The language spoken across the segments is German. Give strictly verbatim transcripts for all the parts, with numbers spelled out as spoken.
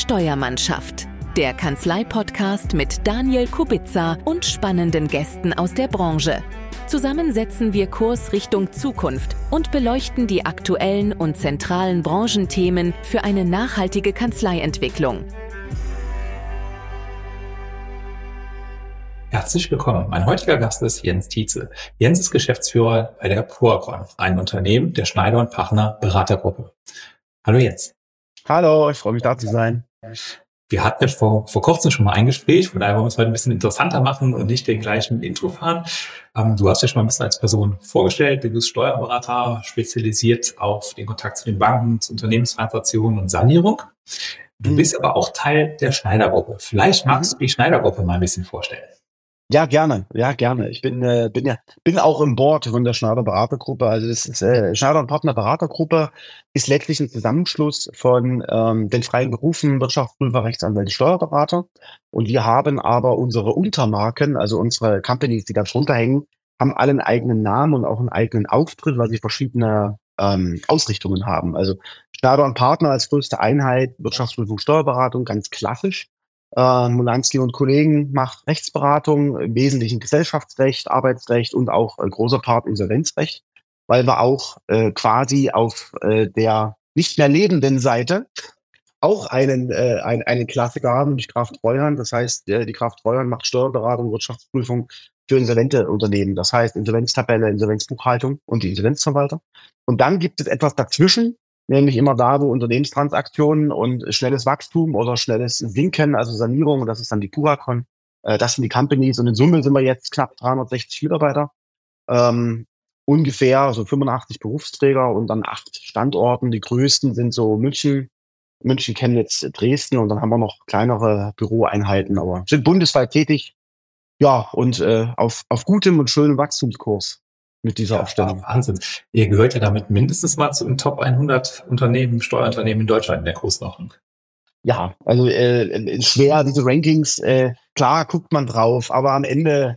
Steuermannschaft, der Kanzlei-Podcast mit Daniel Kubica und spannenden Gästen aus der Branche. Zusammen setzen wir Kurs Richtung Zukunft und beleuchten die aktuellen und zentralen Branchenthemen für eine nachhaltige Kanzleientwicklung. Herzlich willkommen. Mein heutiger Gast ist Jens Tietze. Jens ist Geschäftsführer bei der Puacon, ein Unternehmen der Schneider und Partner Beratergruppe. Hallo Jens. Hallo, ich freue mich, da zu sein. Wir hatten jetzt vor, vor kurzem schon mal ein Gespräch, von daher wollen wir es heute ein bisschen interessanter machen und nicht den gleichen Intro fahren. Ähm, du hast dich schon mal ein bisschen als Person vorgestellt. Du bist Steuerberater, spezialisiert auf den Kontakt zu den Banken, zu Unternehmenstransaktionen und Sanierung. Du bist aber auch Teil der Schneider-Gruppe. Vielleicht magst du die Schneider-Gruppe mal ein bisschen vorstellen. Ja, gerne. Ja, gerne. Ich bin, äh, bin ja, bin auch im Board von der Schneider Beratergruppe. Also das ist, äh, Schneider und Partner Beratergruppe ist letztlich ein Zusammenschluss von ähm, den freien Berufen Wirtschaftsprüfer, Rechtsanwälte, Steuerberater. Und wir haben aber unsere Untermarken, also unsere Companies, die da drunter hängen, haben alle einen eigenen Namen und auch einen eigenen Auftritt, weil sie verschiedene ähm, Ausrichtungen haben. Also Schneider und Partner als größte Einheit, Wirtschaftsprüfung, Steuerberatung, ganz klassisch. Äh, Mulanski und Kollegen macht Rechtsberatung, im Wesentlichen Gesellschaftsrecht, Arbeitsrecht und auch äh, großer Part Insolvenzrecht, weil wir auch äh, quasi auf äh, der nicht mehr lebenden Seite auch einen äh, ein, einen Klassiker haben, die Kraft Treuhand. Das heißt, äh, die Kraft Treuhand macht Steuerberatung, Wirtschaftsprüfung für insolvente Unternehmen. Das heißt Insolvenztabelle, Insolvenzbuchhaltung und die Insolvenzverwalter. Und dann gibt es etwas dazwischen, nämlich immer da, wo Unternehmenstransaktionen und schnelles Wachstum oder schnelles Sinken, also Sanierung, das ist dann die Puacon, äh, das sind die Companies und in Summe sind wir jetzt knapp dreihundertsechzig Mitarbeiter, ähm, ungefähr so fünfundachtzig Berufsträger und dann acht Standorten. Die größten sind so München, München, Chemnitz, Dresden und dann haben wir noch kleinere Büroeinheiten, aber sind bundesweit tätig, ja, und äh, auf, auf gutem und schönem Wachstumskurs. Mit dieser Ja, Aufstellung. Wahnsinn. Ihr gehört ja damit mindestens mal zu den Top hundert Unternehmen, Steuerunternehmen in Deutschland in der Größenordnung. Ja, also äh, schwer, diese Rankings, äh, klar guckt man drauf, aber am Ende,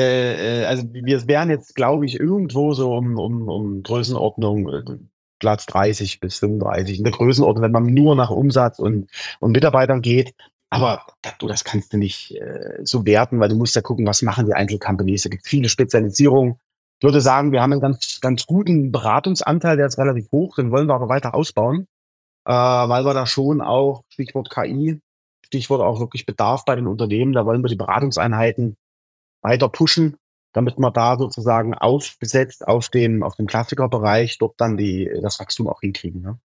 äh, also wir wären jetzt, glaube ich, irgendwo so um, um, um Größenordnung äh, Platz dreißig bis fünfunddreißig, in der Größenordnung, wenn man nur nach Umsatz und, und Mitarbeitern geht. Aber du, das kannst du nicht äh, so werten, weil du musst ja gucken, was machen die Einzelcompanies. Da gibt es viele Spezialisierungen. Ich würde sagen, wir haben einen ganz, ganz guten Beratungsanteil, der ist relativ hoch, den wollen wir aber weiter ausbauen, äh, weil wir da schon auch, Stichwort K I, Stichwort auch wirklich Bedarf bei den Unternehmen, da wollen wir die Beratungseinheiten weiter pushen, damit wir da sozusagen aufgesetzt auf dem, auf dem Klassikerbereich dort dann die, das Wachstum auch hinkriegen. Ne?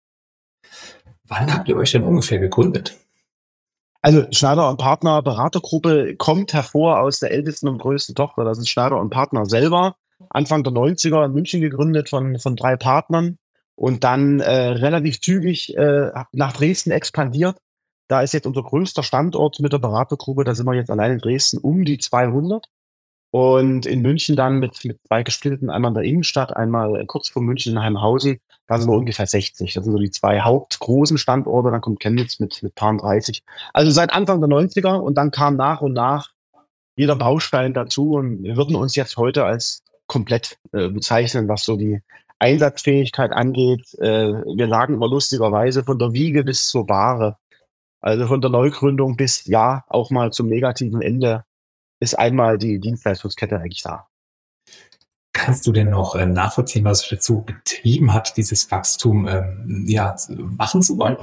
Wann habt ihr euch denn ungefähr gegründet? Also Schneider und Partner Beratergruppe kommt hervor aus der ältesten und größten Tochter, das ist Schneider und Partner selber. Anfang der neunziger in München gegründet von, von drei Partnern und dann äh, relativ zügig äh, nach Dresden expandiert. Da ist jetzt unser größter Standort mit der Beratergruppe, da sind wir jetzt allein in Dresden um die zweihundert und in München dann mit, mit zwei gesplitterten, einmal in der Innenstadt, einmal kurz vor München in Heimhausen, da sind wir ungefähr sechzig. Das sind so die zwei hauptgroßen Standorte, dann kommt Chemnitz mit, mit paar dreißig. Also seit Anfang der neunziger und dann kam nach und nach jeder Baustein dazu und wir würden uns jetzt heute als komplett äh, bezeichnen, was so die Einsatzfähigkeit angeht. Äh, wir sagen immer lustigerweise von der Wiege bis zur Bahre. Also von der Neugründung bis, ja, auch mal zum negativen Ende ist einmal die Dienstleistungskette eigentlich da. Kannst du denn noch äh, nachvollziehen, was euch dazu getrieben hat, dieses Wachstum ähm, ja, machen zu wollen?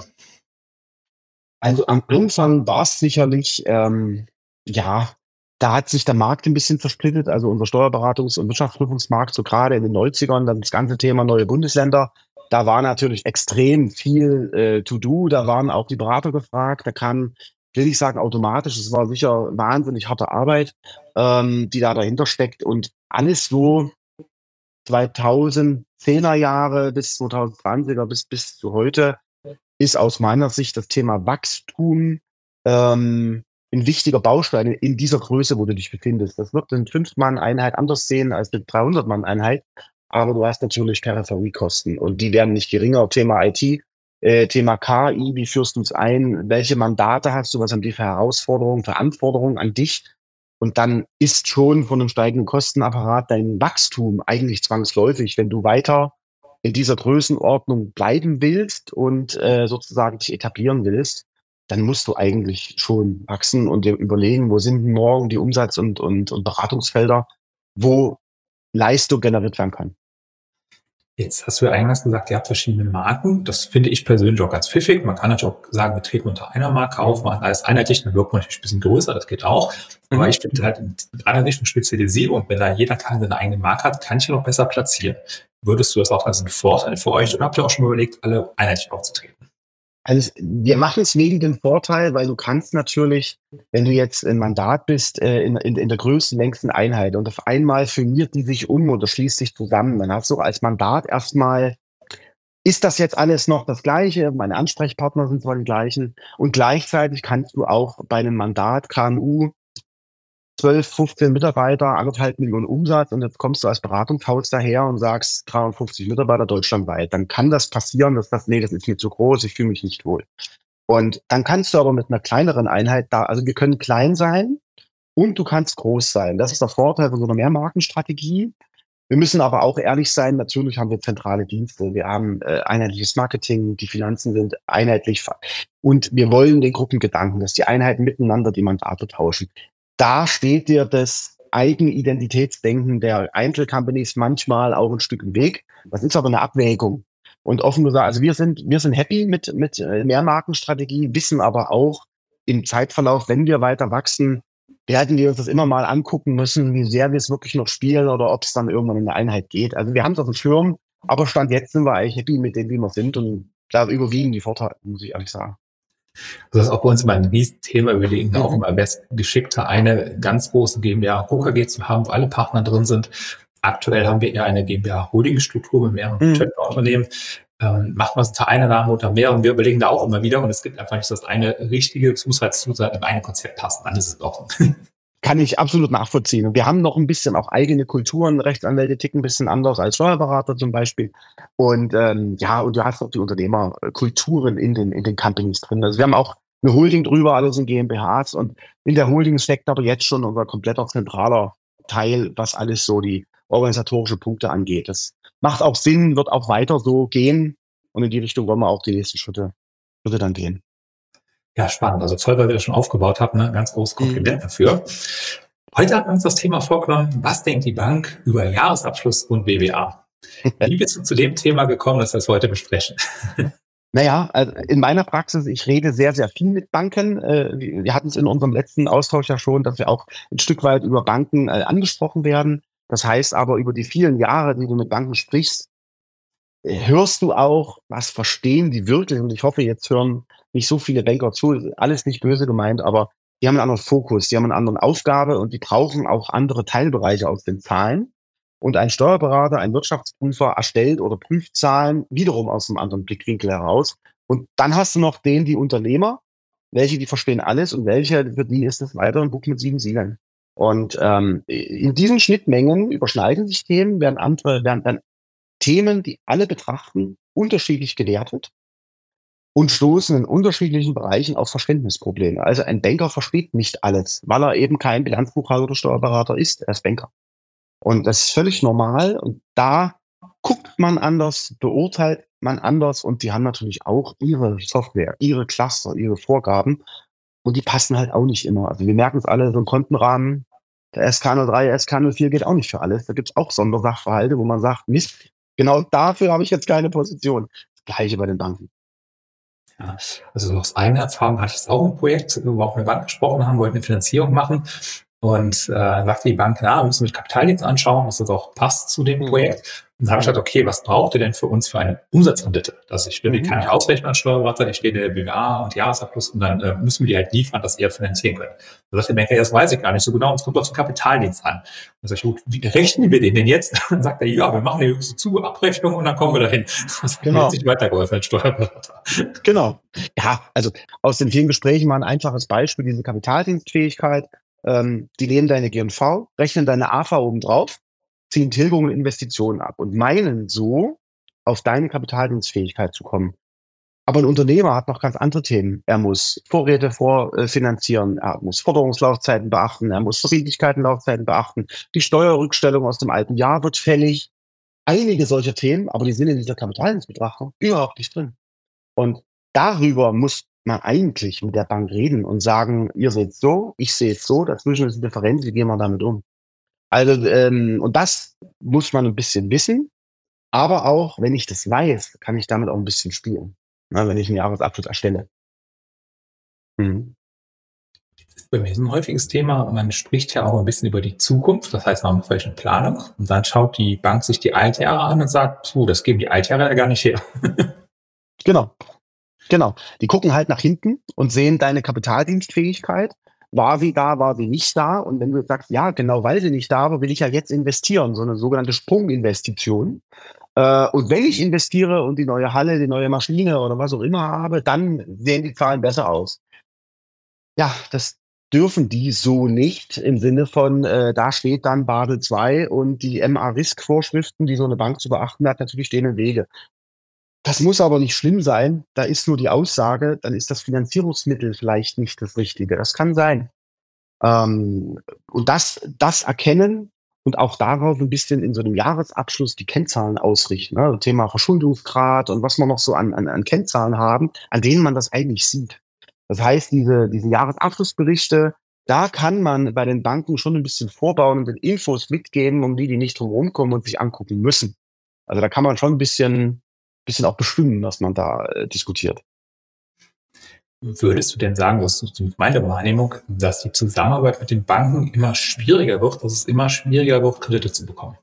Also am Anfang war es sicherlich, ähm, ja, da hat sich der Markt ein bisschen zersplittet, also unser Steuerberatungs- und Wirtschaftsprüfungsmarkt, so gerade in den neunzigern, dann das ganze Thema neue Bundesländer. Da war natürlich extrem viel äh, to do, da waren auch die Berater gefragt, da kam, will ich sagen, automatisch, es war sicher wahnsinnig harte Arbeit, ähm, die da dahinter steckt und alles so zweitausendzehner Jahre bis zweitausendzwanziger bis, bis zu heute ist aus meiner Sicht das Thema Wachstum ähm, ein wichtiger Baustein in dieser Größe, wo du dich befindest. Das wird eine fünf-Mann-Einheit anders sehen als eine dreihundert-Mann-Einheit, aber du hast natürlich Peripheriekosten und die werden nicht geringer. Thema I T, äh, Thema K I, wie führst du es ein, welche Mandate hast du, was haben die für Herausforderungen, Verantwortung an dich? Und dann ist schon von einem steigenden Kostenapparat dein Wachstum eigentlich zwangsläufig, wenn du weiter in dieser Größenordnung bleiben willst und äh, sozusagen dich etablieren willst. dann musst du eigentlich schon wachsen und dir überlegen, wo sind morgen die Umsatz- und, und, und Beratungsfelder, wo Leistung generiert werden kann. Jetzt hast du ja eingangs gesagt, ihr habt verschiedene Marken. Das finde ich persönlich auch ganz pfiffig. Man kann natürlich auch sagen, wir treten unter einer Marke auf, machen alles einheitlich, dann wirkt man natürlich ein bisschen größer, das geht auch. Aber mhm. ich finde halt in einer Richtung Spezialisierung, wenn da jeder kann seine eigene Marke hat, kann ich ihn auch besser platzieren. Würdest du das auch als einen Vorteil für euch oder habt ihr auch schon mal überlegt, alle einheitlich aufzutreten? Also wir machen es wegen dem Vorteil, weil du kannst natürlich, wenn du jetzt ein Mandat bist, äh, in, in, in der größten, längsten Einheit und auf einmal firmiert die sich um oder schließt sich zusammen, dann hast du als Mandat erstmal, ist das jetzt alles noch das Gleiche? Meine Ansprechpartner sind zwar die gleichen und gleichzeitig kannst du auch bei einem Mandat K M U zwölf, fünfzehn Mitarbeiter, anderthalb Millionen Umsatz und jetzt kommst du als Beratungshaus daher und sagst dreihundertfünfzig Mitarbeiter deutschlandweit. Dann kann das passieren, dass das, nee, das ist mir zu groß, ich fühle mich nicht wohl. Und dann kannst du aber mit einer kleineren Einheit da, also wir können klein sein und du kannst groß sein. Das ist der Vorteil von so einer Mehrmarkenstrategie. Wir müssen aber auch ehrlich sein, natürlich haben wir zentrale Dienste, wir haben äh, einheitliches Marketing, die Finanzen sind einheitlich und wir wollen den Gruppengedanken, dass die Einheiten miteinander die Mandate tauschen. Da steht dir das Eigenidentitätsdenken der Einzelcompanies manchmal auch ein Stück im Weg. Das ist aber eine Abwägung. Und offen gesagt, also wir sind, wir sind happy mit, mit Mehrmarkenstrategie, wissen aber auch im Zeitverlauf, wenn wir weiter wachsen, werden wir uns das immer mal angucken müssen, wie sehr wir es wirklich noch spielen oder ob es dann irgendwann in eine Einheit geht. Also wir haben es auf dem Schirm, aber Stand jetzt sind wir eigentlich happy mit dem, wie wir sind und da überwiegen die Vorteile, muss ich ehrlich sagen. Also das ist auch bei uns immer ein Riesenthema. Wir überlegen mhm. auch immer, wäre es geschickter, eine ganz große GmbH K K G zu haben, wo alle Partner drin sind. Aktuell haben wir eher eine GmbH Holding-Struktur mit mehreren mhm. Töchterunternehmen. Ähm, macht man es unter einer Name oder mehr und wir überlegen da auch immer wieder und es gibt einfach nicht das eine richtige, es muss halt zu sein, in ein Konzept passen, dann ist es doch. Kann ich absolut nachvollziehen. Und wir haben noch ein bisschen auch eigene Kulturen. Rechtsanwälte ticken ein bisschen anders als Steuerberater zum Beispiel. Und ähm, ja, und du hast auch die Unternehmerkulturen in den in den Companies drin. Also wir haben auch eine Holding drüber, alles in GmbHs. Und in der Holding steckt aber jetzt schon unser kompletter zentraler Teil, was alles so die organisatorische Punkte angeht. Das macht auch Sinn, wird auch weiter so gehen. Und in die Richtung wollen wir auch die nächsten Schritte, Schritte dann gehen. Ja, spannend. Also toll, weil ihr das schon aufgebaut habt. Ne? Ganz großes Kompliment mhm. dafür. Heute haben wir uns das Thema vorgenommen, was denkt die Bank über Jahresabschluss und B W A? Wie bist du zu dem Thema gekommen, dass wir es heute besprechen? Naja, also in meiner Praxis, ich rede sehr, sehr viel mit Banken. Wir hatten es in unserem letzten Austausch ja schon, dass wir auch ein Stück weit über Banken angesprochen werden. Das heißt aber, über die vielen Jahre, die du mit Banken sprichst, hörst du auch, was verstehen die wirklich? Und ich hoffe, jetzt hören nicht so viele Banker zu, alles nicht böse gemeint, aber die haben einen anderen Fokus, die haben eine andere Aufgabe und die brauchen auch andere Teilbereiche aus den Zahlen. Und ein Steuerberater, ein Wirtschaftsprüfer erstellt oder prüft Zahlen wiederum aus einem anderen Blickwinkel heraus. Und dann hast du noch den, die Unternehmer, welche, die verstehen alles und welche, für die ist es weiter ein Buch mit sieben Siegeln. Und ähm, in diesen Schnittmengen überschneiden sich Themen, werden andere, werden dann Themen, die alle betrachten, unterschiedlich gewertet und stoßen in unterschiedlichen Bereichen auf Verständnisprobleme. Also ein Banker versteht nicht alles, weil er eben kein Bilanzbuchhalter oder Steuerberater ist, er ist Banker. Und das ist völlig normal und da guckt man anders, beurteilt man anders und die haben natürlich auch ihre Software, ihre Cluster, ihre Vorgaben und die passen halt auch nicht immer. Also wir merken es alle, so ein Kontenrahmen, der S K null drei, S K null vier geht auch nicht für alles. Da gibt es auch Sondersachverhalte, wo man sagt, Mist, genau dafür habe ich jetzt keine Position. Das Gleiche bei den Banken. Ja, also aus eigener Erfahrung hatte ich es auch ein Projekt, wo wir auch mit der Bank gesprochen haben, wollten eine Finanzierung machen. Und äh, sagte die Bank, na, wir müssen mit Kapitaldienst anschauen, dass das auch passt zu dem Projekt. Und dann habe ich gesagt, okay, was braucht ihr denn für uns für eine Umsatzrendite? Also ich will die kann ich ausrechnen als Steuerberater, ich stehe in der B W A und Jahresabschluss und dann äh, müssen wir die halt liefern, dass ihr finanzieren könnt. Da sagt der Banker, ja, das weiß ich gar nicht so genau, und es kommt auf den Kapitaldienst an. Und dann sage ich, gut, wie rechnen wir den denn jetzt? Und dann sagt er, ja, wir machen die höchste Zuabrechnung und dann kommen wir dahin. Das genau. Hat sich weitergeholfen als Steuerberater. Genau. Ja, also aus den vielen Gesprächen mal ein einfaches Beispiel, diese Kapitaldienstfähigkeit. Ähm, die lehnen deine G und V, rechnen deine A F A oben drauf, ziehen Tilgungen und Investitionen ab und meinen so, auf deine Kapitaldienstfähigkeit zu kommen. Aber ein Unternehmer hat noch ganz andere Themen. Er muss Vorräte vorfinanzieren, er muss Forderungslaufzeiten beachten, er muss Verbindlichkeitenlaufzeiten beachten, die Steuerrückstellung aus dem alten Jahr wird fällig. Einige solcher Themen, aber die sind in dieser Kapitaldienstbetrachtung überhaupt nicht drin. Und darüber muss man eigentlich mit der Bank reden und sagen, ihr seht so, ich sehe es so, dazwischen ist eine Differenz, wie gehen wir damit um? Also, ähm, und das muss man ein bisschen wissen, aber auch, wenn ich das weiß, kann ich damit auch ein bisschen spielen, ne, wenn ich einen Jahresabschluss erstelle. Mhm. Bei mir ist ein häufiges Thema, man spricht ja auch ein bisschen über die Zukunft, das heißt, man macht vielleicht eine Planung und dann schaut die Bank sich die Altjahre an und sagt, puh, das geben die Altjahre ja gar nicht her. Genau, genau. Die gucken halt nach hinten und sehen deine Kapitaldienstfähigkeit. War sie da, war sie nicht da? Und wenn du jetzt sagst, ja, genau, weil sie nicht da war, will ich ja jetzt investieren, so eine sogenannte Sprunginvestition. Äh, und wenn ich investiere und die neue Halle, die neue Maschine oder was auch immer habe, dann sehen die Zahlen besser aus. Ja, das dürfen die so nicht im Sinne von, äh, da steht dann Basel zwei und die M A-Risk-Vorschriften, die so eine Bank zu beachten hat, natürlich stehen im Wege. Das muss aber nicht schlimm sein. Da ist nur die Aussage, dann ist das Finanzierungsmittel vielleicht nicht das Richtige. Das kann sein. Ähm, und das, das erkennen und auch darauf ein bisschen in so einem Jahresabschluss die Kennzahlen ausrichten. Ne? Also Thema Verschuldungsgrad und was wir noch so an, an, an Kennzahlen haben, an denen man das eigentlich sieht. Das heißt, diese, diese Jahresabschlussberichte, da kann man bei den Banken schon ein bisschen vorbauen und den Infos mitgeben, um die, die nicht drum rumkommen und sich angucken müssen. Also da kann man schon ein bisschen, bisschen auch bestimmen, was man da äh, diskutiert. Würdest du denn sagen, das ist meine Wahrnehmung, dass die Zusammenarbeit mit den Banken immer schwieriger wird, dass es immer schwieriger wird, Kredite zu bekommen?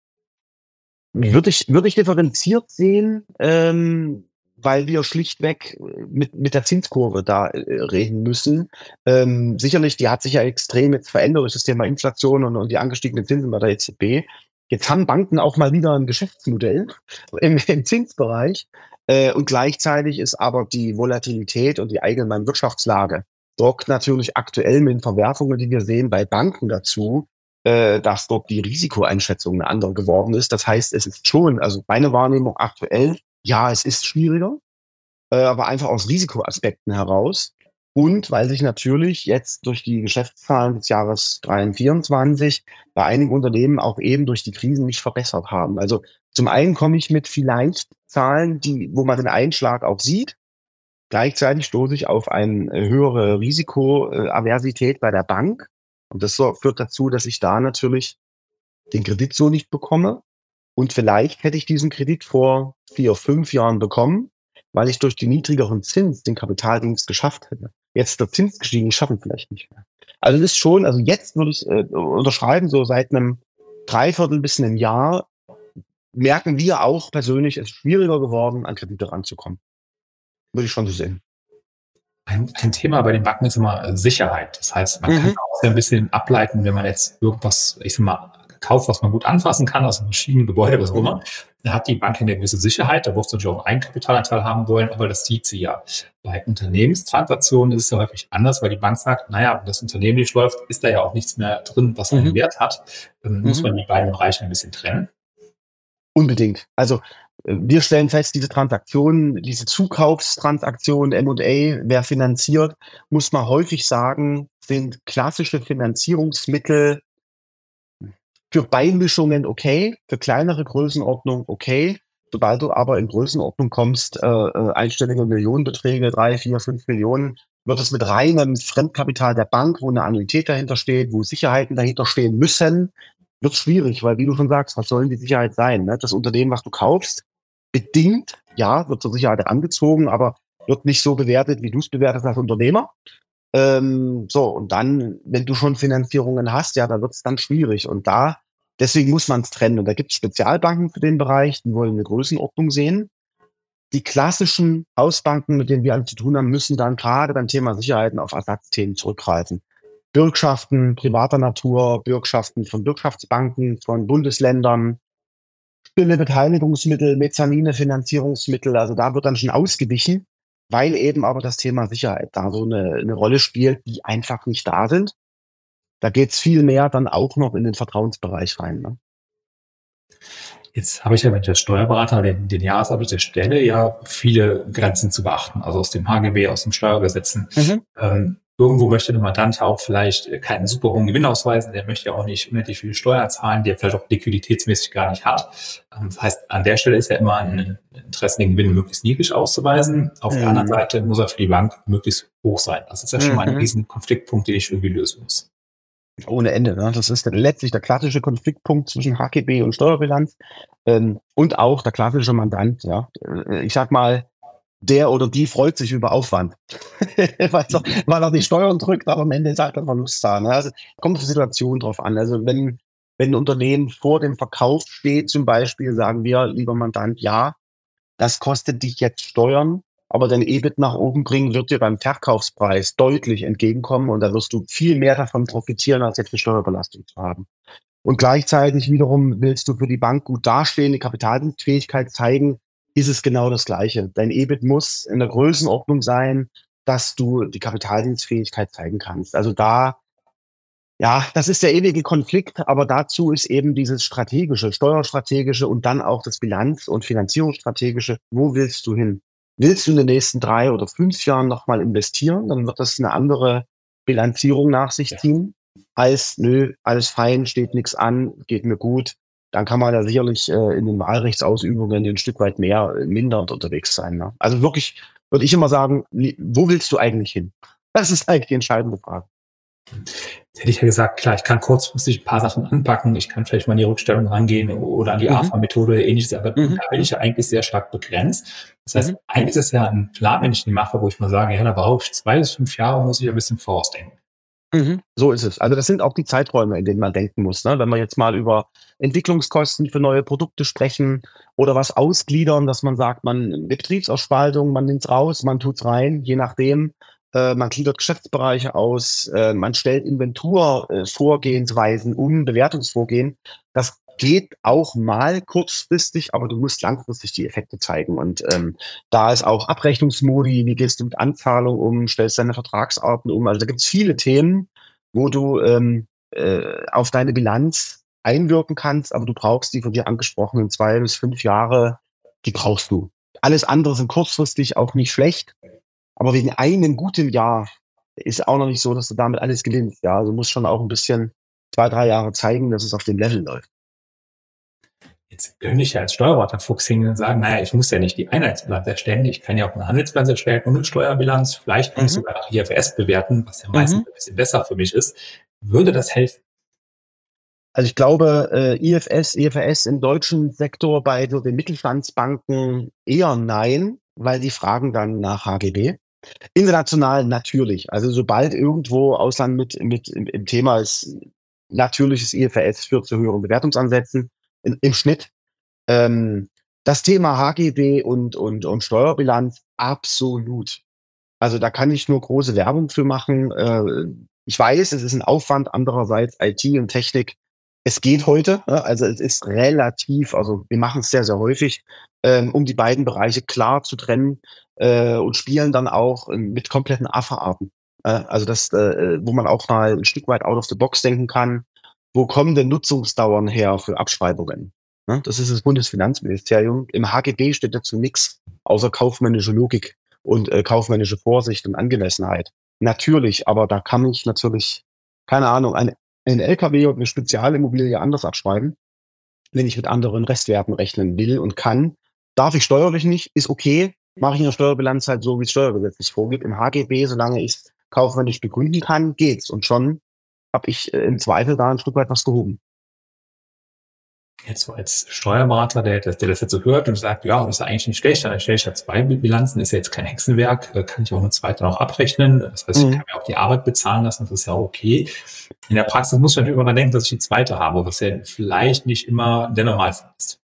Würde ich, würde ich differenziert sehen, ähm, weil wir schlichtweg mit, mit der Zinskurve da äh, reden müssen. Ähm, sicherlich, die hat sich ja extrem jetzt verändert durch das Thema Inflation und, und die angestiegenen Zinsen bei der E Z B. Jetzt haben Banken auch mal wieder ein Geschäftsmodell im, im Zinsbereich. Äh, und gleichzeitig ist aber die Volatilität und die allgemeine Wirtschaftslage sorgt natürlich aktuell mit den Verwerfungen, die wir sehen, bei Banken dazu, äh, dass dort die Risikoeinschätzung eine andere geworden ist. Das heißt, es ist schon, also meine Wahrnehmung aktuell, ja, es ist schwieriger, äh, aber einfach aus Risikoaspekten heraus. Und weil sich natürlich jetzt durch die Geschäftszahlen des Jahres dreiundzwanzig, vierundzwanzig bei einigen Unternehmen auch eben durch die Krisen nicht verbessert haben. Also zum einen komme ich mit vielleicht Zahlen, die, wo man den Einschlag auch sieht. Gleichzeitig stoße ich auf eine höhere Risikoaversität bei der Bank. Und das so, führt dazu, dass ich da natürlich den Kredit so nicht bekomme. Und vielleicht hätte ich diesen Kredit vor vier, fünf Jahren bekommen, weil ich durch die niedrigeren Zins den Kapitaldienst geschafft hätte. Jetzt ist der Zins gestiegen, ich schaffe ihn vielleicht nicht mehr. Also das ist schon, also jetzt würde ich äh, unterschreiben, so seit einem Dreiviertel bis einem Jahr merken wir auch persönlich, es ist schwieriger geworden, an Kredite ranzukommen. Würde ich schon so sehen. Ein, ein Thema bei den Banken ist immer Sicherheit. Das heißt, man mhm. kann auch sehr ein bisschen ableiten, wenn man jetzt irgendwas, ich sag mal, kauft, was man gut anfassen kann, also Maschinen, Gebäude, was auch immer, dann hat die Bank eine gewisse Sicherheit, da wird sie natürlich auch einen Eigenkapitalanteil haben wollen, aber das sieht sie ja. Bei Unternehmenstransaktionen ist es ja häufig anders, weil die Bank sagt, naja, wenn das Unternehmen nicht läuft, ist da ja auch nichts mehr drin, was einen mhm. Wert hat. Dann muss mhm. man die beiden Bereiche ein bisschen trennen. Unbedingt. Also wir stellen fest, diese Transaktionen, diese Zukaufstransaktionen, M und A, wer finanziert, muss man häufig sagen, sind klassische Finanzierungsmittel für Beimischungen okay, für kleinere Größenordnung okay. Sobald du aber in Größenordnung kommst, äh, einstellige Millionenbeträge, drei, vier, fünf Millionen, wird es mit reinem Fremdkapital der Bank, wo eine Annuität dahinter steht, wo Sicherheiten dahinter stehen müssen, wird schwierig, weil wie du schon sagst, was sollen die Sicherheit sein? Ne? Das Unternehmen, was du kaufst, bedingt, ja, wird zur Sicherheit angezogen, aber wird nicht so bewertet, wie du es bewertest als Unternehmer. Ähm, so, und dann, wenn du schon Finanzierungen hast, ja, da wird es dann schwierig. Und da, deswegen muss man es trennen. Und da gibt es Spezialbanken für den Bereich, die wollen eine Größenordnung sehen. Die klassischen Hausbanken, mit denen wir alle zu tun haben, müssen dann gerade beim Thema Sicherheiten auf Ersatzthemen zurückgreifen. Bürgschaften privater Natur, Bürgschaften von Bürgschaftsbanken, von Bundesländern, stille Beteiligungsmittel, Mezzanine, Finanzierungsmittel, also da wird dann schon ausgewichen, weil eben aber das Thema Sicherheit da so eine, eine Rolle spielt, die einfach nicht da sind. Da geht es viel mehr dann auch noch in den Vertrauensbereich rein. Ne? Jetzt habe ich ja mit der Steuerberater den, den Jahresabschluss der Stelle ja viele Grenzen zu beachten, also aus dem H G B, aus den Steuergesetzen. Mhm. Ähm, irgendwo möchte der Mandant auch vielleicht keinen super hohen Gewinn ausweisen, der möchte ja auch nicht unendlich viele Steuern zahlen, die er vielleicht auch liquiditätsmäßig gar nicht hat. Das heißt, an der Stelle ist ja immer ein Interesse, den Gewinn möglichst niedrig auszuweisen. Auf mhm. der anderen Seite muss er für die Bank möglichst hoch sein. Das ist ja schon mhm. mal ein riesen Konfliktpunkt, den ich irgendwie lösen muss. Ohne Ende. Ne? Das ist letztlich der klassische Konfliktpunkt zwischen H G B und Steuerbilanz ähm, und auch der klassische Mandant. Ja, ich sag mal, der oder die freut sich über Aufwand, weil, er, weil er die Steuern drückt, aber am Ende ist halt ein Verlust da. Ne? Also kommt auf die Situation drauf an. Also wenn wenn ein Unternehmen vor dem Verkauf steht, zum Beispiel, sagen wir, lieber Mandant, ja, das kostet dich jetzt Steuern, aber dein E B I T nach oben bringen wird dir beim Verkaufspreis deutlich entgegenkommen und da wirst du viel mehr davon profitieren, als jetzt eine Steuerbelastung zu haben. Und gleichzeitig wiederum willst du für die Bank gut dastehen, die Kapitaldienstfähigkeit zeigen, ist es genau das Gleiche. Dein E B I T muss in der Größenordnung sein, dass du die Kapitaldienstfähigkeit zeigen kannst. Also da, ja, das ist der ewige Konflikt, aber dazu ist eben dieses strategische, steuerstrategische und dann auch das Bilanz- und Finanzierungsstrategische. Wo willst du hin? Willst du in den nächsten drei oder fünf Jahren nochmal investieren? Dann wird das eine andere Bilanzierung nach sich ziehen, als, nö, alles fein, steht nichts an, geht mir gut. Dann kann man da sicherlich äh, in den Wahlrechtsausübungen ein Stück weit mehr äh, mindernd unterwegs sein. Ne? Also wirklich, würde ich immer sagen, wo willst du eigentlich hin? Das ist eigentlich die entscheidende Frage. Jetzt hätte ich ja gesagt, klar, ich kann kurzfristig ein paar Sachen anpacken, ich kann vielleicht mal an die Rückstellung rangehen oder an die mhm. A F A-Methode oder ähnliches, aber mhm. da bin ich ja eigentlich sehr stark begrenzt. Das heißt, mhm. eigentlich ist es ja ein Plan, wenn ich den mache, wo ich mal sage, ja, da brauche ich zwei bis fünf Jahre, muss ich ein bisschen vorausdenken. Mhm. So ist es. Also das sind auch die Zeiträume, in denen man denken muss. Ne? Wenn wir jetzt mal über Entwicklungskosten für neue Produkte sprechen oder was ausgliedern, dass man sagt, man Betriebsausspaltung, man nimmt es raus, man tut es rein, je nachdem. Man gliedert Geschäftsbereiche aus, man stellt Inventurvorgehensweisen um, Bewertungsvorgehen. Das geht auch mal kurzfristig, aber du musst langfristig die Effekte zeigen. Und ähm, da ist auch Abrechnungsmodi, wie gehst du mit Anzahlung um, stellst deine Vertragsarten um. Also da gibt es viele Themen, wo du ähm, äh, auf deine Bilanz einwirken kannst, aber du brauchst die von dir angesprochenen zwei bis fünf Jahre, die brauchst du. Alles andere sind kurzfristig auch nicht schlecht. Aber wegen einem guten Jahr ist auch noch nicht so, dass du damit alles gelingt. Ja, also du musst schon auch ein bisschen zwei, drei Jahre zeigen, dass es auf dem Level läuft. Jetzt könnte ich ja als Steuerberater Fuchs hingehen und sagen, naja, ich muss ja nicht die Einheitsbilanz erstellen, ich kann ja auch eine Handelsbilanz erstellen und eine Steuerbilanz, vielleicht kann mhm. ich sogar nach I F R S bewerten, was ja meistens mhm. ein bisschen besser für mich ist. Würde das helfen? Also ich glaube, äh, I F S, I F R S im deutschen Sektor bei so den Mittelstandsbanken eher nein, weil die fragen dann nach H G B. International natürlich. Also sobald irgendwo Ausland mit, mit im, im Thema ist, natürliches I F R S führt zu höheren Bewertungsansätzen in, im Schnitt. Ähm, das Thema H G B und, und, und Steuerbilanz absolut. Also da kann ich nur große Werbung für machen. Äh, ich weiß, es ist ein Aufwand, andererseits I T und Technik. Es geht heute, also es ist relativ, also wir machen es sehr, sehr häufig, ähm, um die beiden Bereiche klar zu trennen äh, und spielen dann auch äh, mit kompletten A F A-Arten. Äh, also das, äh, wo man auch mal ein Stück weit out of the box denken kann, wo kommen denn Nutzungsdauern her für Abschreibungen? Ne? Das ist das Bundesfinanzministerium. Im H G B steht dazu nichts, außer kaufmännische Logik und äh, kaufmännische Vorsicht und Angemessenheit. Natürlich, aber da kann ich natürlich, keine Ahnung, eine einen L K W und eine Spezialimmobilie anders abschreiben, wenn ich mit anderen Restwerten rechnen will und kann. Darf ich steuerlich nicht, ist okay, mache ich in der Steuerbilanz halt so, wie es steuergesetzlich vorgibt. Im H G B, solange ich es kaufmännisch begründen kann, geht's. Und schon habe ich äh, im Zweifel da ein Stück weit was gehoben. Jetzt so als Steuerberater, der, der das jetzt so hört und sagt, ja, das ist eigentlich nicht schlecht, dann erstelle ich ja zwei Bilanzen, ist ja jetzt kein Hexenwerk, kann ich auch eine zweite noch abrechnen. Das heißt, ich kann mir auch die Arbeit bezahlen lassen, das ist ja okay. In der Praxis muss ich natürlich immer denken, dass ich die zweite habe, was ja vielleicht nicht immer der Normalfall ist.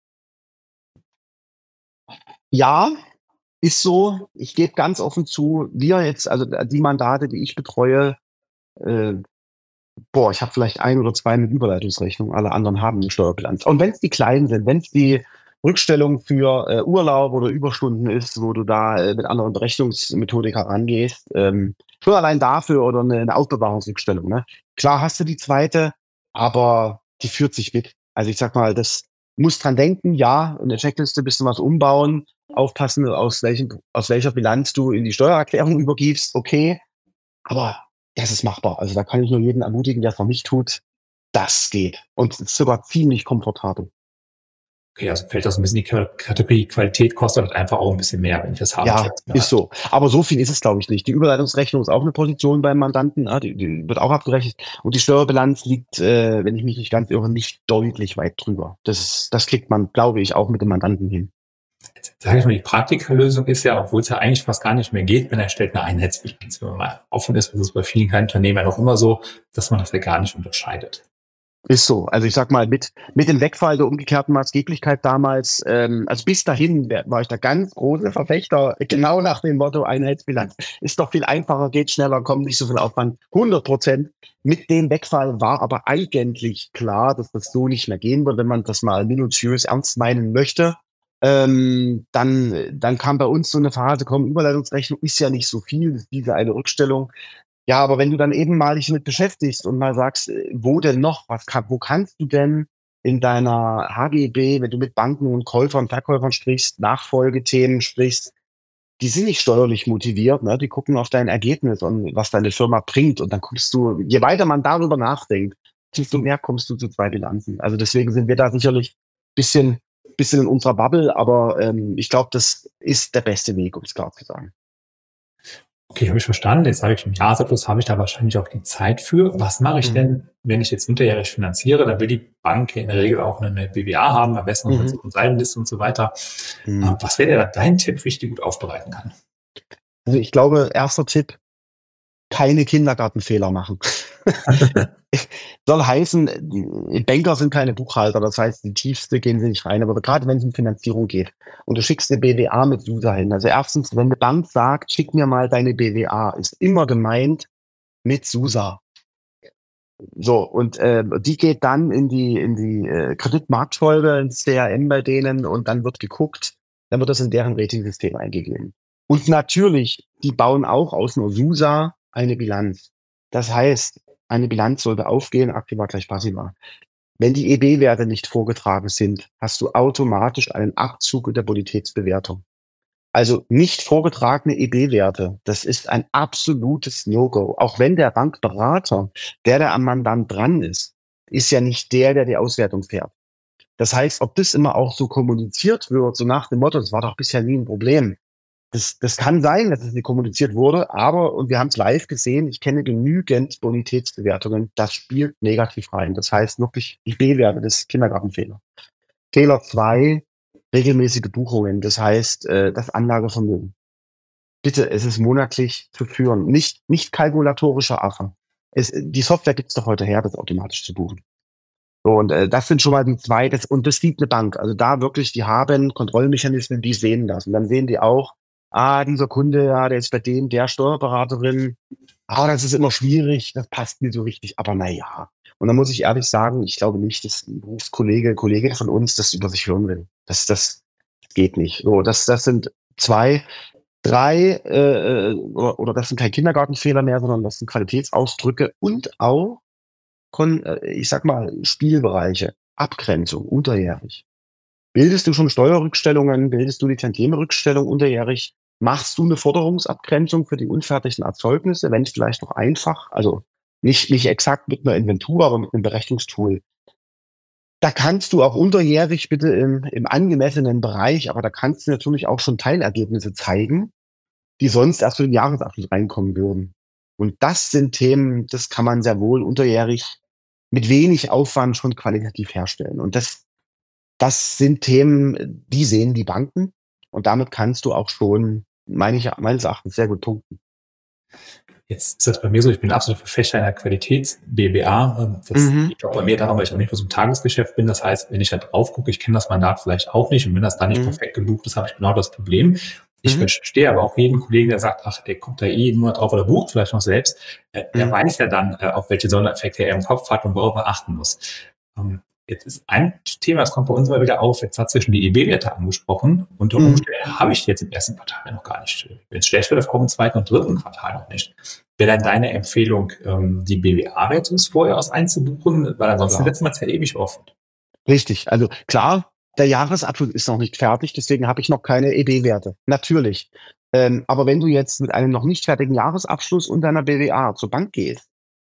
Ja, ist so. Ich gebe ganz offen zu, wir jetzt, also die Mandate, die ich betreue, äh, boah, ich habe vielleicht ein oder zwei mit Überleitungsrechnung, alle anderen haben eine Steuerbilanz. Und wenn es die kleinen sind, wenn es die Rückstellung für äh, Urlaub oder Überstunden ist, wo du da äh, mit anderen Berechnungsmethodik herangehst, ähm, schon allein dafür oder eine, eine Aufbewahrungsrückstellung. Ne? Klar hast du die zweite, aber die führt sich mit. Also ich sag mal, das muss dran denken, ja, in der Checkliste ein bisschen was umbauen, aufpassen, aus, welchen, aus welcher Bilanz du in die Steuererklärung übergibst, okay, aber das ist machbar. Also da kann ich nur jeden ermutigen, der es noch nicht tut. Das geht. Und es ist sogar ziemlich komfortabel. Okay, also fällt das ein bisschen in die Kategorie Qualität, kostet halt einfach auch ein bisschen mehr, wenn ich das habe. Ja, ist so. Aber so viel ist es, glaube ich, nicht. Die Überleitungsrechnung ist auch eine Position beim Mandanten, ja, die, die wird auch abgerechnet. Und die Steuerbilanz liegt, äh, wenn ich mich nicht ganz irre, nicht deutlich weit drüber. Das, das kriegt man, glaube ich, auch mit dem Mandanten hin. Jetzt sage ich mal, die Praktikerlösung ist ja, obwohl es ja eigentlich fast gar nicht mehr geht, man erstellt eine Einheitsbilanz. Wenn man mal offen ist, das ist bei vielen kleinen Unternehmen ja noch immer so, dass man das ja gar nicht unterscheidet. Ist so. Also ich sag mal, mit, mit dem Wegfall der umgekehrten Maßgeblichkeit damals, ähm, also bis dahin war ich der ganz große Verfechter, genau nach dem Motto Einheitsbilanz. Ist doch viel einfacher, geht schneller, kommt nicht so viel Aufwand. hundert Prozent. Mit dem Wegfall war aber eigentlich klar, dass das so nicht mehr gehen wird, wenn man das mal minutiös ernst meinen möchte. Ähm, dann, dann kam bei uns so eine Phase, komm, Überleitungsrechnung ist ja nicht so viel, das ist diese eine Rückstellung. Ja, aber wenn du dann eben mal dich damit beschäftigst und mal sagst, wo denn noch, was kann, wo kannst du denn in deiner H G B, wenn du mit Banken und Käufern, Verkäufern sprichst, Nachfolgethemen sprichst, die sind nicht steuerlich motiviert, ne? Die gucken auf dein Ergebnis und was deine Firma bringt. Und dann kommst du, je weiter man darüber nachdenkt, desto mehr kommst du zu zwei Bilanzen. Also deswegen sind wir da sicherlich bisschen, bisschen in unserer Bubble, aber ähm, ich glaube, das ist der beste Weg, um es klar zu sagen. Okay, habe ich verstanden. Jetzt habe ich im Jahresabschluss, habe ich da wahrscheinlich auch die Zeit für. Was mache ich denn, wenn ich jetzt unterjährig finanziere? Dann will die Bank in der Regel auch eine B W A haben, am besten noch Mhm. eine Seitenliste und so weiter. Mhm. Was wäre da dein Tipp, wie ich die gut aufbereiten kann? Also ich glaube, erster Tipp, keine Kindergartenfehler machen. Soll heißen, die Banker sind keine Buchhalter, das heißt, die Tiefste gehen sie nicht rein, aber gerade wenn es um Finanzierung geht und du schickst eine B W A mit SUSA hin, also erstens, wenn eine Bank sagt, schick mir mal deine B W A, ist immer gemeint mit SUSA. So, und äh, die geht dann in die in die äh, Kreditmarktfolge, ins C R M bei denen und dann wird geguckt, dann wird das in deren Ratingsystem eingegeben. Und natürlich, die bauen auch aus einer SUSA eine Bilanz. Das heißt, eine Bilanz sollte aufgehen, aktiver gleich passiver. Wenn die E B-Werte nicht vorgetragen sind, hast du automatisch einen Abzug in der Bonitätsbewertung. Also nicht vorgetragene E B-Werte, das ist ein absolutes No-Go. Auch wenn der Bankberater, der da am Mandant dran ist, ist ja nicht der, der die Auswertung fährt. Das heißt, ob das immer auch so kommuniziert wird, so nach dem Motto, das war doch bisher nie ein Problem. Das, das kann sein, dass es nicht kommuniziert wurde, aber, und wir haben es live gesehen, ich kenne genügend Bonitätsbewertungen, das spielt negativ rein. Das heißt wirklich die B-Werte des Kindergartenfehler. Fehler zwei, regelmäßige Buchungen, das heißt äh, das Anlagevermögen. Bitte, es ist monatlich zu führen, nicht, nicht kalkulatorischer Affe. Es, die Software gibt es doch heute her, das automatisch zu buchen. So, und äh, das sind schon mal die zwei, das, und das liegt eine Bank. Also da wirklich, die haben Kontrollmechanismen, die sehen das. Und dann sehen die auch, ah, dieser Kunde, ja, der ist bei dem, der Steuerberaterin, ah, das ist immer schwierig, das passt mir so richtig, aber naja. Und dann muss ich ehrlich sagen, ich glaube nicht, dass ein Berufskollege, Kollegin von uns das über sich hören will. Das, das geht nicht. So, das, das sind zwei, drei, äh, oder, oder das sind kein Kindergartenfehler mehr, sondern das sind Qualitätsausdrücke und auch, kon, äh, ich sag mal, Spielbereiche, Abgrenzung, unterjährig. Bildest du schon Steuerrückstellungen, bildest du die Tantieme-Rückstellung unterjährig? Machst du eine Forderungsabgrenzung für die unfertigten Erzeugnisse, wenn es vielleicht noch einfach, also nicht, nicht exakt mit einer Inventur, aber mit einem Berechnungstool. Da kannst du auch unterjährig bitte im, im angemessenen Bereich, aber da kannst du natürlich auch schon Teilergebnisse zeigen, die sonst erst für den Jahresabschluss reinkommen würden. Und das sind Themen, das kann man sehr wohl unterjährig mit wenig Aufwand schon qualitativ herstellen. Und das, das sind Themen, die sehen die Banken. Und damit kannst du auch schon, meine ich, meines Erachtens, sehr gut punkten. Jetzt ist das bei mir so, ich bin absolut Verfechter einer Qualitäts-B W A. Das Mhm. liegt auch bei mir daran, weil ich auch nicht mehr so im Tagesgeschäft bin. Das heißt, wenn ich da drauf gucke, ich kenne das Mandat vielleicht auch nicht. Und wenn das da nicht Mhm. perfekt gebucht ist, habe ich genau das Problem. Ich Mhm. verstehe aber auch jeden Kollegen, der sagt, ach, der guckt da eh nur drauf oder bucht vielleicht noch selbst. Äh, Der Mhm. weiß ja dann, äh, auf welche Sondereffekte er im Kopf hat und worauf er achten muss. Ähm, Jetzt ist ein Thema, das kommt bei uns mal wieder auf. Jetzt hat zwischen die E B-Werte angesprochen. Unter Mhm. Umständen habe ich die jetzt im ersten Quartal ja noch gar nicht. Wenn es schlecht wird, auch im zweiten und dritten Quartal noch nicht. Wäre dann deine Empfehlung, ähm, die B W A-Werte vorher aus einzubuchen? Weil ansonsten Klar. setzt man es ja ewig offen. Richtig. Also klar, der Jahresabschluss ist noch nicht fertig, deswegen habe ich noch keine E B-Werte. Natürlich. Ähm, aber wenn du jetzt mit einem noch nicht fertigen Jahresabschluss und deiner B W A zur Bank gehst,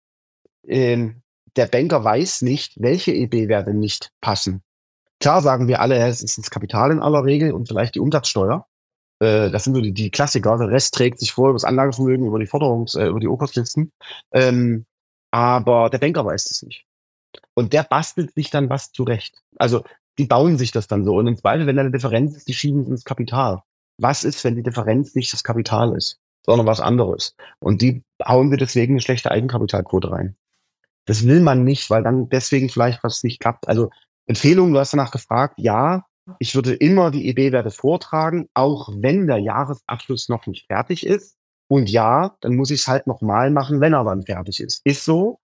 ähm, der Banker weiß nicht, welche E B-Werte nicht passen. Klar sagen wir alle, es ist das Kapital in aller Regel und vielleicht die Umsatzsteuer. Äh, das sind so die, die Klassiker. Der Rest trägt sich vor über das Anlagevermögen, über die Forderungs-, äh, über die Obrigkeitslisten. Ähm, aber der Banker weiß es nicht. Und der bastelt sich dann was zurecht. Also die bauen sich das dann so. Und im Zweifel, wenn da eine Differenz ist, die schieben es ins Kapital. Was ist, wenn die Differenz nicht das Kapital ist, sondern was anderes? Und die hauen wir deswegen eine schlechte Eigenkapitalquote rein. Das will man nicht, weil dann deswegen vielleicht was nicht klappt. Also Empfehlung, du hast danach gefragt, ja, ich würde immer die E B-Werte vortragen, auch wenn der Jahresabschluss noch nicht fertig ist. Und ja, dann muss ich es halt nochmal machen, wenn er dann fertig ist. Ist so,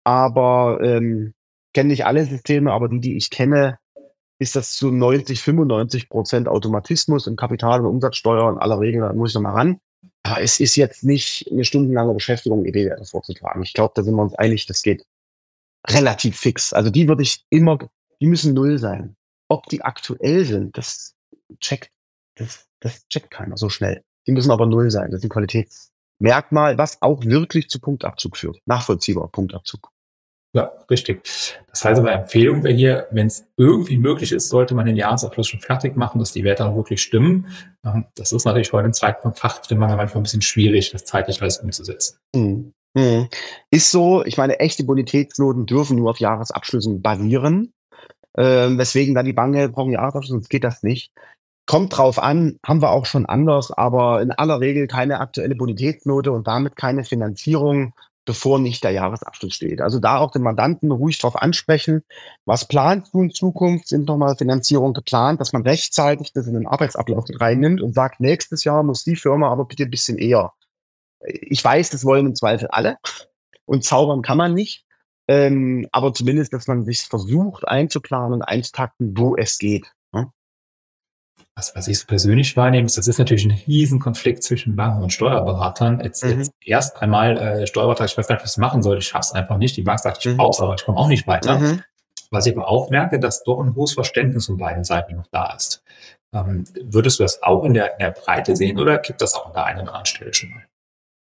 aber ähm, kenne nicht alle Systeme, aber die, die ich kenne, ist das zu neunzig, fünfundneunzig Prozent Automatismus im Kapital- und Umsatzsteuer in aller Regel, da muss ich noch mal ran. Aber es ist jetzt nicht eine stundenlange Beschäftigung, E B-Werte vorzutragen. Ich glaube, da sind wir uns einig, das geht relativ fix. Also die würde ich immer, die müssen null sein. Ob die aktuell sind, das checkt, das, das checkt keiner so schnell. Die müssen aber null sein. Das ist ein Qualitätsmerkmal, was auch wirklich zu Punktabzug führt. Nachvollziehbar Punktabzug. Ja, richtig. Das heißt aber, Empfehlung wäre hier, wenn es irgendwie möglich ist, sollte man den Jahresabschluss schon fertig machen, dass die Werte auch wirklich stimmen. Das ist natürlich heute im Zeitpunkt Fachkräftemangel manchmal ein bisschen schwierig, das zeitlich alles umzusetzen. Mhm. Mhm. Ist so, ich meine, echte Bonitätsnoten dürfen nur auf Jahresabschlüssen basieren, äh, weswegen dann die Banken brauchen Jahresabschluss, sonst geht das nicht. Kommt drauf an, haben wir auch schon anders, aber in aller Regel keine aktuelle Bonitätsnote und damit keine Finanzierung, bevor nicht der Jahresabschluss steht. Also da auch den Mandanten ruhig drauf ansprechen. Was planst du in Zukunft? Sind nochmal Finanzierungen geplant, dass man rechtzeitig das in den Arbeitsablauf reinnimmt und sagt, nächstes Jahr muss die Firma aber bitte ein bisschen eher. Ich weiß, das wollen im Zweifel alle und zaubern kann man nicht, ähm, aber zumindest, dass man sich versucht einzuplanen und einzutakten, wo es geht. Ne? Was, was ich so persönlich wahrnehme, ist, das ist natürlich ein Riesenkonflikt zwischen Banken und Steuerberatern. Jetzt, mhm. jetzt erst einmal äh, Steuerberater, ich weiß gar nicht, was ich machen soll, ich schaffe es einfach nicht. Die Bank sagt, ich mhm. brauche es, aber ich komme auch nicht weiter. Mhm. Was ich aber auch merke, dass doch ein hohes Verständnis von beiden Seiten noch da ist. Ähm, würdest du das auch in der, in der Breite sehen oder kippt das auch an der einen oder anderen Stelle schon mal?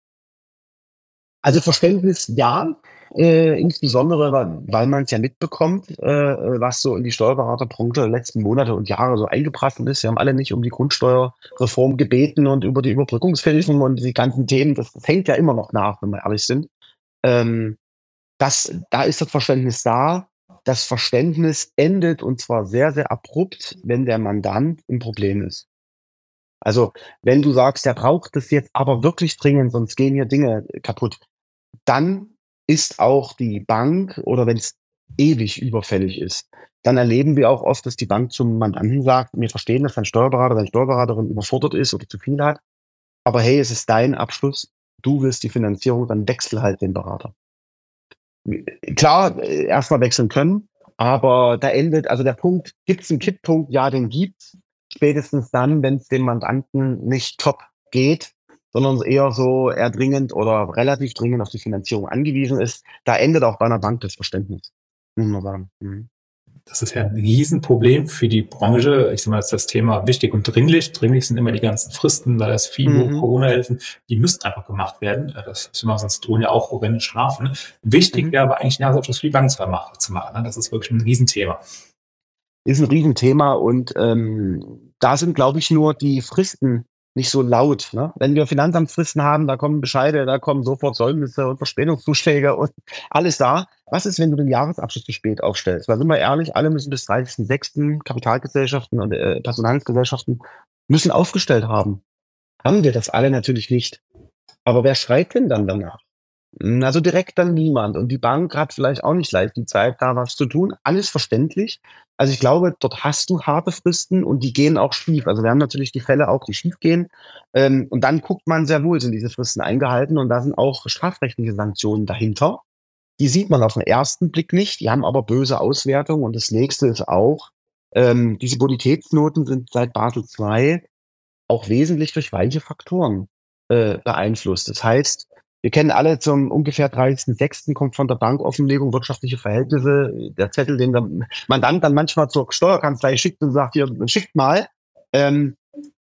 Also Verständnis ja, äh, insbesondere, weil, weil man es ja mitbekommt, äh, was so in die Steuerberaterbranche der letzten Monate und Jahre so eingeprasselt ist. Wir haben alle nicht um die Grundsteuerreform gebeten und über die Überbrückungshilfen und die ganzen Themen. Das, das hängt ja immer noch nach, wenn wir ehrlich sind. Ähm, das, da ist das Verständnis da. Das Verständnis endet und zwar sehr, sehr abrupt, wenn der Mandant im Problem ist. Also wenn du sagst, der braucht das jetzt aber wirklich dringend, sonst gehen hier Dinge kaputt, dann ist auch die Bank, oder wenn es ewig überfällig ist, dann erleben wir auch oft, dass die Bank zum Mandanten sagt, wir verstehen, dass dein Steuerberater, deine Steuerberaterin überfordert ist oder zu viel hat, aber hey, es ist dein Abschluss, du willst die Finanzierung, dann wechsel halt den Berater. Klar, erstmal wechseln können, aber da endet, also der Punkt, gibt es einen Kipppunkt? Ja, den gibt's. Spätestens dann, wenn es dem Mandanten nicht top geht, sondern eher so erdringend oder relativ dringend auf die Finanzierung angewiesen ist, da endet auch bei einer Bank das Verständnis. Muss man sagen. Mhm. Das ist ja ein Riesenproblem für die Branche. Ich sage mal, das Thema wichtig und dringlich. Dringlich sind immer die ganzen Fristen, da das FIBO, mhm. Corona-Hilfen, die müssten einfach gemacht werden. Das ist immer, sonst drohen ja auch horrende Strafen. Wichtig mhm. wäre aber eigentlich einen Jahresabschluss für die Bank zu machen. Das ist wirklich ein Riesenthema. Ist ein Riesenthema und ähm, da sind, glaube ich, nur die Fristen nicht so laut. Ne? Wenn wir Finanzamtsfristen haben, da kommen Bescheide, da kommen sofort Säumnisse und Verspätungszuschläge und alles da. Was ist, wenn du den Jahresabschluss zu spät aufstellst? Weil sind wir ehrlich, alle müssen bis dreißigsten sechsten Kapitalgesellschaften und äh, Personalgesellschaften müssen aufgestellt haben. Haben wir das alle natürlich nicht. Aber wer schreibt denn dann danach? Also direkt dann niemand. Und die Bank hat vielleicht auch nicht leicht die Zeit, da was zu tun. Alles verständlich. Also ich glaube, dort hast du harte Fristen und die gehen auch schief. Also wir haben natürlich die Fälle auch, die schief gehen. Ähm, und dann guckt man sehr wohl, sind diese Fristen eingehalten. Und da sind auch strafrechtliche Sanktionen dahinter. Die sieht man auf den ersten Blick nicht. Die haben aber böse Auswertungen. Und das nächste ist auch, ähm, diese Bonitätsnoten sind seit Basel zwei auch wesentlich durch weiche Faktoren äh, beeinflusst. Das heißt, wir kennen alle, zum ungefähr dreißigsten sechsten kommt von der Bankoffenlegung wirtschaftliche Verhältnisse, der Zettel, den der Mandant dann manchmal zur Steuerkanzlei schickt und sagt, hier, schickt mal. Ähm,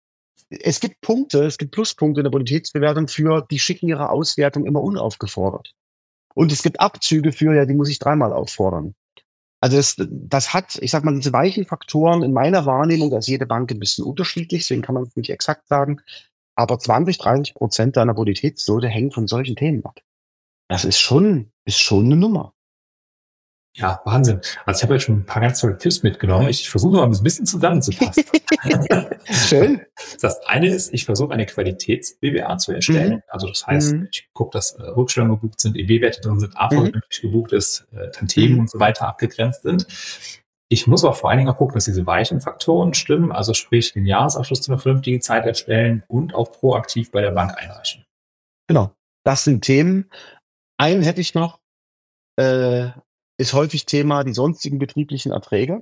es gibt Punkte, es gibt Pluspunkte in der Bonitätsbewertung für, die schicken ihre Auswertung immer unaufgefordert. Und es gibt Abzüge für, ja, die muss ich dreimal auffordern. Also das, das hat, ich sag mal, diese weichen Faktoren in meiner Wahrnehmung, da ist jede Bank ein bisschen unterschiedlich, deswegen kann man es nicht exakt sagen, aber zwanzig, dreißig Prozent deiner Bonitätsnote hängen von solchen Themen ab. Das ist schon, ist schon eine Nummer. Ja, Wahnsinn. Also ich habe jetzt schon ein paar ganz tolle Tipps mitgenommen. Ich versuche mal ein bisschen zusammenzufassen. Schön. Das eine ist, ich versuche eine Qualitäts-B W A zu erstellen. Mhm. Also das heißt, Mhm. ich gucke, dass äh, Rückstellungen gebucht sind, E B-Werte drin sind, A V Mhm. vernünftig gebucht ist, äh, Tantiemen Mhm. und so weiter abgegrenzt sind. Ich muss aber vor allen Dingen auch gucken, dass diese weichen Faktoren stimmen, also sprich den Jahresabschluss zu einer vernünftigen Zeit erstellen und auch proaktiv bei der Bank einreichen. Genau. Das sind Themen. Einen hätte ich noch, äh, ist häufig Thema die sonstigen betrieblichen Erträge.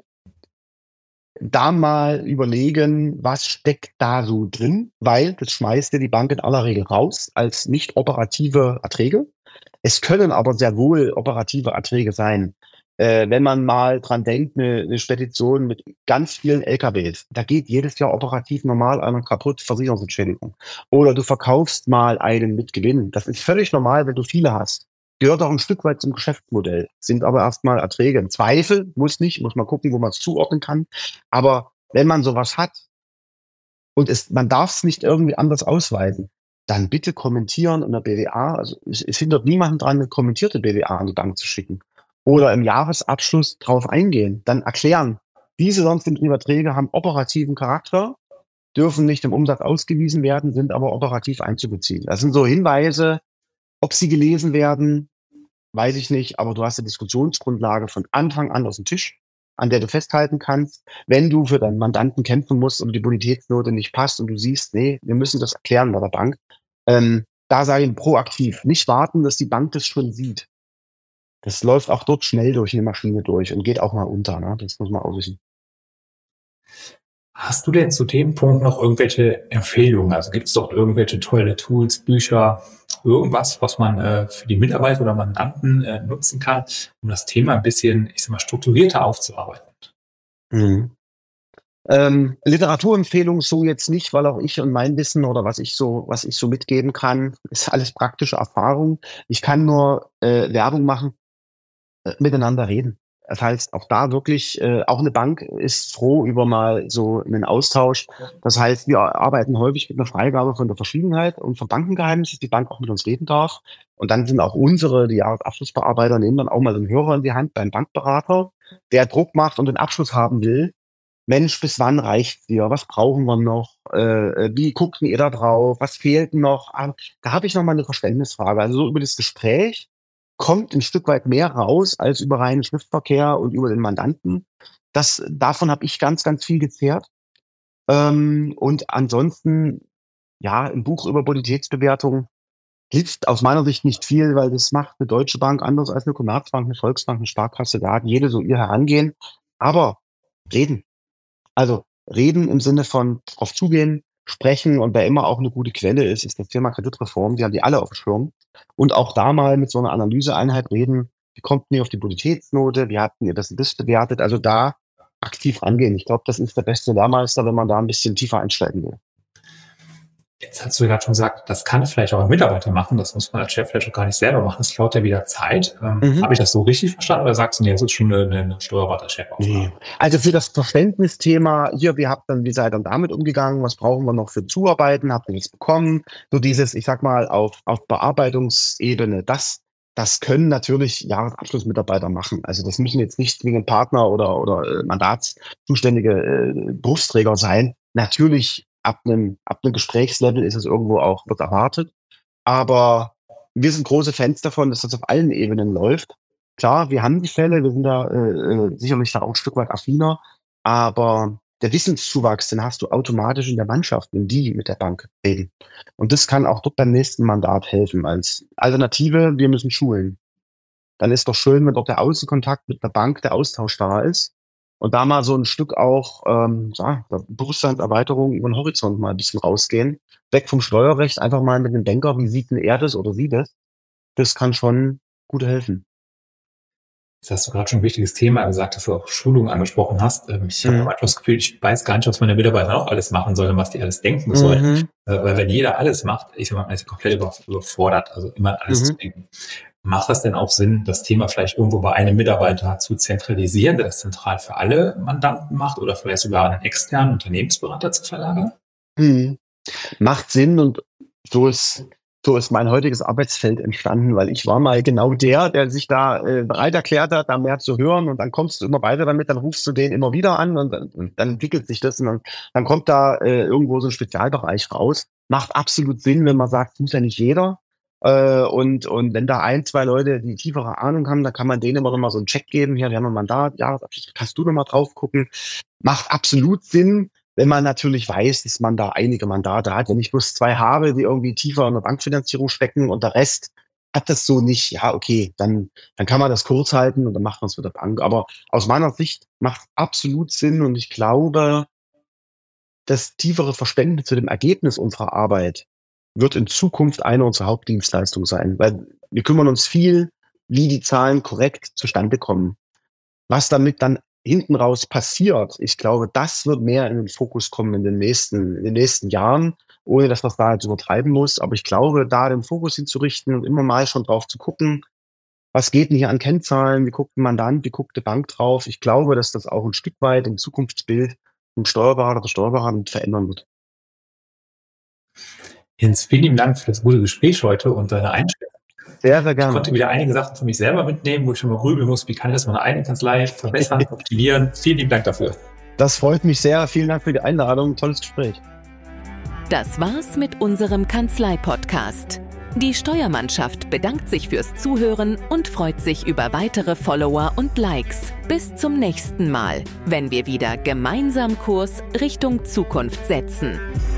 Da mal überlegen, was steckt da so drin, weil das schmeißt dir die Bank in aller Regel raus als nicht operative Erträge. Es können aber sehr wohl operative Erträge sein. Äh, wenn man mal dran denkt, eine, eine Spedition mit ganz vielen L K Ws, da geht jedes Jahr operativ normal einer kaputt, Versicherungsentschädigung. Oder du verkaufst mal einen mit Gewinn. Das ist völlig normal, wenn du viele hast. Gehört auch ein Stück weit zum Geschäftsmodell, sind aber erstmal Erträge. Im Zweifel, muss nicht, muss man gucken, wo man es zuordnen kann. Aber wenn man sowas hat und es, man darf es nicht irgendwie anders ausweisen, dann bitte kommentieren in der B W A. Also es, es hindert niemanden dran, eine kommentierte B W A an die Bank zu schicken. Oder im Jahresabschluss drauf eingehen, dann erklären, diese sonstigen Erträge haben operativen Charakter, dürfen nicht im Umsatz ausgewiesen werden, sind aber operativ einzubeziehen. Das sind so Hinweise, ob sie gelesen werden, weiß ich nicht, aber du hast eine Diskussionsgrundlage von Anfang an aus dem Tisch, an der du festhalten kannst. Wenn du für deinen Mandanten kämpfen musst und die Bonitätsnote nicht passt und du siehst, nee, wir müssen das erklären bei der Bank, ähm, da sei ich proaktiv. Nicht warten, dass die Bank das schon sieht. Das läuft auch dort schnell durch eine Maschine durch und geht auch mal unter. Ne? Das muss man auch wissen. Hast du denn zu dem Punkt noch irgendwelche Empfehlungen? Also gibt es dort irgendwelche tolle Tools, Bücher, irgendwas, was man äh, für die Mitarbeiter oder Mandanten äh, nutzen kann, um das Thema ein bisschen, ich sag mal, strukturierter aufzuarbeiten? Mhm. Ähm, Literaturempfehlung so jetzt nicht, weil auch ich und mein Wissen oder was ich so, was ich so mitgeben kann, ist alles praktische Erfahrung. Ich kann nur äh, Werbung machen, äh, miteinander reden. Das heißt, auch da wirklich, äh, auch eine Bank ist froh über mal so einen Austausch. Das heißt, wir arbeiten häufig mit einer Freigabe von der Verschwiegenheit und vom Bankengeheimnis, dass die Bank auch mit uns reden darf. Und dann sind auch unsere, die Jahresabschlussbearbeiter, nehmen dann auch mal so einen Hörer in die Hand beim Bankberater, der Druck macht und den Abschluss haben will. Mensch, bis wann reicht's dir? Was brauchen wir noch? Äh, wie guckt ihr da drauf? Was fehlt noch? Ah, da habe ich noch mal eine Verständnisfrage. Also so über das Gespräch kommt ein Stück weit mehr raus als über reinen Schriftverkehr und über den Mandanten. Das, davon habe ich ganz, ganz viel gezehrt. Ähm, und ansonsten, ja, ein Buch über Bonitätsbewertung hilft aus meiner Sicht nicht viel, weil das macht eine Deutsche Bank anders als eine Commerzbank, eine Volksbank, eine Sparkasse. Da hat jede so ihr Herangehen. Aber reden. Also reden im Sinne von drauf zugehen, sprechen und wer immer auch eine gute Quelle ist, ist das Thema Kreditreform. Die haben die alle auf dem Schirm. Und auch da mal mit so einer Analyseeinheit reden, wie kommt ihr auf die Bonitätsnote, wie habt ihr das und das bewertet? Also da aktiv rangehen. Ich glaube, das ist der beste Lehrmeister, wenn man da ein bisschen tiefer einsteigen will. Jetzt hast du gerade schon gesagt, das kann vielleicht auch ein Mitarbeiter machen, das muss man als Chef vielleicht auch gar nicht selber machen, das klaut ja wieder Zeit. Ähm, Mhm. Habe ich das so richtig verstanden oder sagst du, nee, das ist schon eine, eine steuerbare Chefaufgabe? Nee. Also für das Verständnisthema, hier, wie habt dann, wie seid ihr damit umgegangen? Was brauchen wir noch für Zuarbeiten? Habt ihr das bekommen? So dieses, ich sag mal, auf, auf Bearbeitungsebene, das, das können natürlich Jahresabschlussmitarbeiter machen. Also das müssen jetzt nicht zwingend Partner oder, oder äh, mandatszuständige äh, Berufsträger sein. Natürlich ab einem, ab einem Gesprächslevel ist es irgendwo auch, wird erwartet. Aber wir sind große Fans davon, dass das auf allen Ebenen läuft. Klar, wir haben die Fälle, wir sind da äh, sicherlich da auch ein Stück weit affiner, aber der Wissenszuwachs, den hast du automatisch in der Mannschaft, wenn die mit der Bank reden. Und das kann auch dort beim nächsten Mandat helfen. Als Alternative, wir müssen schulen. Dann ist doch schön, wenn dort der Außenkontakt mit der Bank, der Austausch da ist. Und da mal so ein Stück auch ähm, ja, Bewusstseinserweiterung über den Horizont mal ein bisschen rausgehen. Weg vom Steuerrecht, einfach mal mit dem Banker, wie sieht denn er das oder sie das? Das kann schon gut helfen. Jetzt hast du gerade schon ein wichtiges Thema gesagt, dass du auch Schulungen angesprochen hast. Ähm, Ich habe Mhm. manchmal das Gefühl, ich weiß gar nicht, was meine Mitarbeiter auch alles machen sollen, was die alles denken sollen. Mhm. Äh, Weil wenn jeder alles macht, ich sag mal, man ist komplett über- überfordert, also immer an alles Mhm. zu denken. Macht das denn auch Sinn, das Thema vielleicht irgendwo bei einem Mitarbeiter zu zentralisieren, der das zentral für alle Mandanten macht oder vielleicht sogar an einen externen Unternehmensberater zu verlagern? Mhm. Macht Sinn und so ist, so ist mein heutiges Arbeitsfeld entstanden, weil ich war mal genau der, der sich da äh, bereit erklärt hat, da mehr zu hören und dann kommst du immer weiter damit, dann rufst du den immer wieder an und dann, und dann entwickelt sich das und dann, dann kommt da äh, irgendwo so ein Spezialbereich raus. Macht absolut Sinn, wenn man sagt, muss ja nicht jeder. Äh, und, und wenn da ein, zwei Leute die tiefere Ahnung haben, dann kann man denen immer noch mal so einen Check geben. Hier, wir haben ein Mandat, ja, kannst du noch mal drauf gucken. Macht absolut Sinn, wenn man natürlich weiß, dass man da einige Mandate hat. Wenn ich bloß zwei habe, die irgendwie tiefer in der Bankfinanzierung stecken und der Rest hat das so nicht, ja, okay, dann, dann kann man das kurz halten und dann macht man es mit der Bank. Aber aus meiner Sicht macht es absolut Sinn und ich glaube, das tiefere Verständnis zu dem Ergebnis unserer Arbeit wird in Zukunft eine unserer Hauptdienstleistungen sein, weil wir kümmern uns viel, wie die Zahlen korrekt zustande kommen. Was damit dann hinten raus passiert, ich glaube, das wird mehr in den Fokus kommen in den nächsten, in den nächsten Jahren, ohne dass man es da jetzt übertreiben muss. Aber ich glaube, da den Fokus hinzurichten und immer mal schon drauf zu gucken, was geht denn hier an Kennzahlen, wie guckt ein Mandant, wie guckt die Bank drauf. Ich glaube, dass das auch ein Stück weit im Zukunftsbild ein Steuerberater oder Steuerberater mit verändern wird. Jens, vielen lieben Dank für das gute Gespräch heute und deine Einstellung. Sehr, sehr Ich gerne. konnte wieder einige Sachen für mich selber mitnehmen, wo ich schon mal grübeln muss, wie kann ich das meine eigene Kanzlei verbessern, optimieren. Vielen lieben Dank dafür. Das freut mich sehr. Vielen Dank für die Einladung. Tolles Gespräch. Das war's mit unserem Kanzlei-Podcast. Die Steuermannschaft bedankt sich fürs Zuhören und freut sich über weitere Follower und Likes. Bis zum nächsten Mal, wenn wir wieder gemeinsam Kurs Richtung Zukunft setzen.